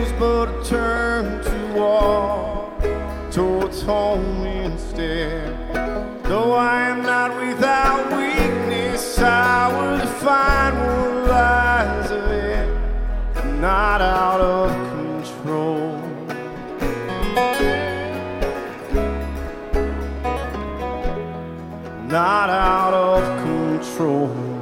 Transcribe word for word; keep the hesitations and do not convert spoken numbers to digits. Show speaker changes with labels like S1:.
S1: ways, but I turn to walk towards home instead. Though I am not without weakness, I will find what lies ahead. I'm not out of control. Not out of control.